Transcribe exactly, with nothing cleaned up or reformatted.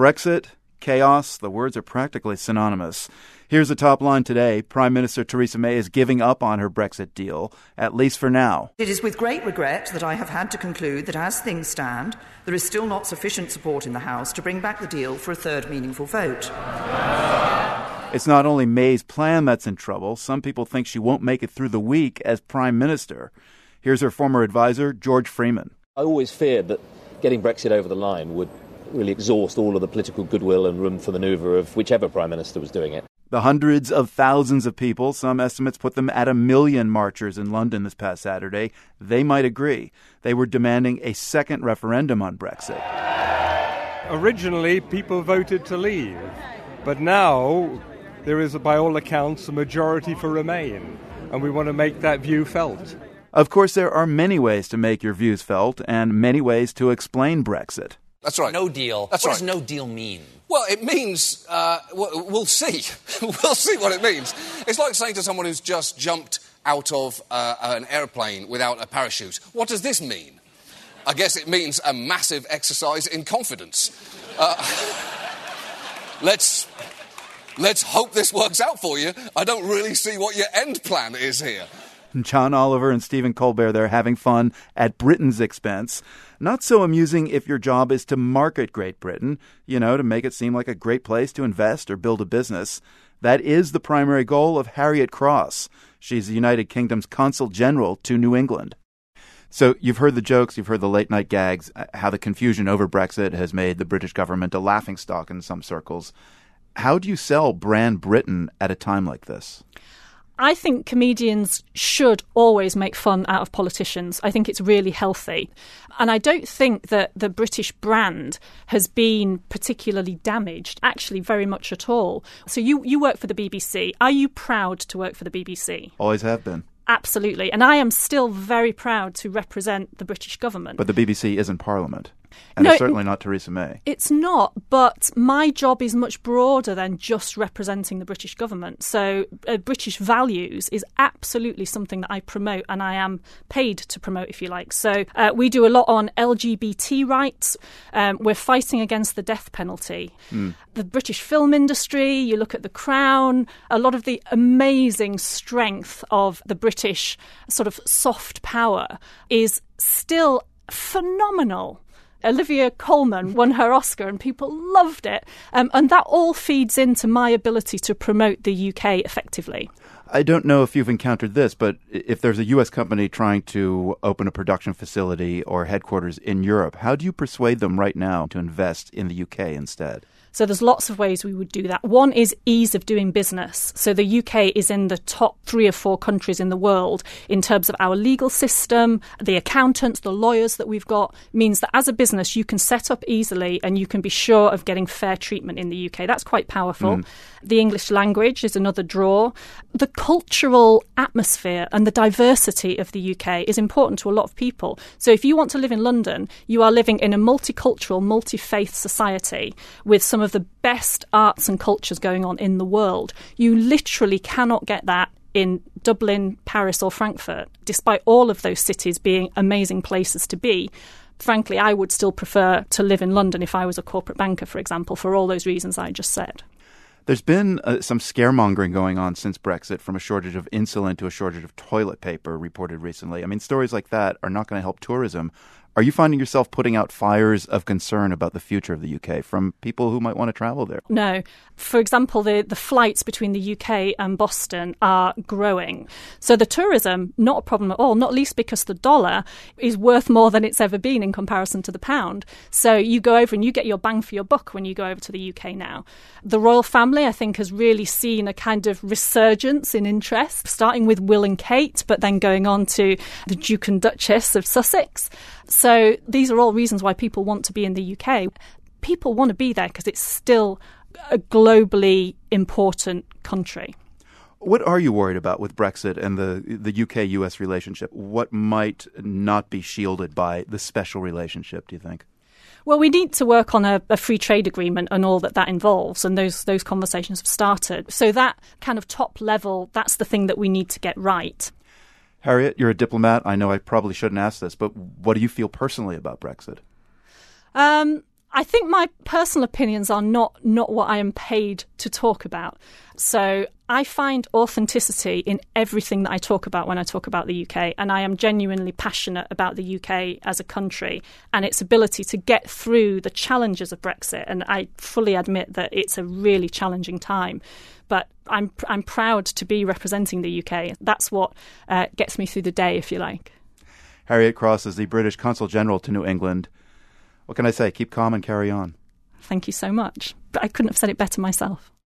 Brexit, chaos, the words are practically synonymous. Here's the top line today. Prime Minister Theresa May is giving up on her Brexit deal, at least for now. It is with great regret that I have had to conclude that as things stand, there is still not sufficient support in the House to bring back the deal for a third meaningful vote. It's not only May's plan that's in trouble. Some people think she won't make it through the week as Prime Minister. Here's her former advisor, George Freeman. I always feared that getting Brexit over the line would really exhaust all of the political goodwill and room for manoeuvre of whichever Prime Minister was doing it. The hundreds of thousands of people, some estimates put them at a million marchers in London this past Saturday, they might agree. They were demanding a second referendum on Brexit. Originally, people voted to leave, but now there is, by all accounts, a majority for Remain, and we want to make that view felt. Of course, there are many ways to make your views felt and many ways to explain Brexit. That's right. No deal. That's what right. does no deal mean? Well, it means, uh, we'll see. We'll see what it means. It's like saying to someone who's just jumped out of uh, an airplane without a parachute, what does this mean? I guess it means a massive exercise in confidence. Uh, let's, let's hope this works out for you. I don't really see what your end plan is here. John Oliver and Stephen Colbert, they're having fun at Britain's expense. Not so amusing if your job is to market Great Britain, you know, to make it seem like a great place to invest or build a business. That is the primary goal of Harriet Cross. She's the United Kingdom's Consul General to New England. So you've heard the jokes, you've heard the late-night gags, how the confusion over Brexit has made the British government a laughingstock in some circles. How do you sell brand Britain at a time like this? I think comedians should always make fun out of politicians. I think it's really healthy. And I don't think that the British brand has been particularly damaged, actually very much at all. So you, you work for the B B C. Are you proud to work for the B B C? Always have been. Absolutely. And I am still very proud to represent the British government. But the B B C isn't Parliament. And no, it's certainly not Theresa May. It's not, but my job is much broader than just representing the British government. So uh, British values is absolutely something that I promote, and I am paid to promote, if you like. So uh, we do a lot on L G B T rights. Um, we're fighting against the death penalty. Mm. The British film industry, you look at The Crown, a lot of the amazing strength of the British sort of soft power is still phenomenal. Olivia Colman won her Oscar and people loved it. Um, and that all feeds into my ability to promote the U K effectively. I don't know if you've encountered this, but if there's a U S company trying to open a production facility or headquarters in Europe, how do you persuade them right now to invest in the U K instead? So there's lots of ways we would do that. One is ease of doing business. So the U K is in the top three or four countries in the world in terms of our legal system. The accountants, the lawyers that we've got means that as a business, you can set up easily and you can be sure of getting fair treatment in the U K. That's quite powerful. Mm. The English language is another draw. The cultural atmosphere and the diversity of the U K is important to a lot of people. So if you want to live in London, you are living in a multicultural, multi-faith society with some of the best arts and cultures going on in the world. You literally cannot get that in Dublin, Paris or Frankfurt, despite all of those cities being amazing places to be. Frankly, I would still prefer to live in London if I was a corporate banker, for example, for all those reasons I just said. There's been uh, some scaremongering going on since Brexit, from a shortage of insulin to a shortage of toilet paper reported recently. I mean, stories like that are not going to help tourism. Are you finding yourself putting out fires of concern about the future of the U K from people who might want to travel there? No. For example, the, the flights between the U K and Boston are growing. So the tourism, not a problem at all, not least because the dollar is worth more than it's ever been in comparison to the pound. So you go over and you get your bang for your buck when you go over to the U K now. The royal family, I think, has really seen a kind of resurgence in interest, starting with Will and Kate, but then going on to the Duke and Duchess of Sussex. So these are all reasons why people want to be in the U K. People want to be there because it's still a globally important country. What are you worried about with Brexit and the the U K U S relationship? What might not be shielded by the special relationship, do you think? Well, we need to work on a, a free trade agreement and all that that involves, and those those conversations have started. So that kind of top level, that's the thing that we need to get right. Harriet, you're a diplomat. I know I probably shouldn't ask this, but what do you feel personally about Brexit? Um, I think my personal opinions are not, not what I am paid to talk about. So I find authenticity in everything that I talk about when I talk about the U K, and I am genuinely passionate about the U K as a country and its ability to get through the challenges of Brexit. And I fully admit that it's a really challenging time. But I'm I'm proud to be representing the U K. That's what uh, gets me through the day, if you like. Harriet Cross is the British Consul General to New England. What can I say? Keep calm and carry on. Thank you so much. But I couldn't have said it better myself.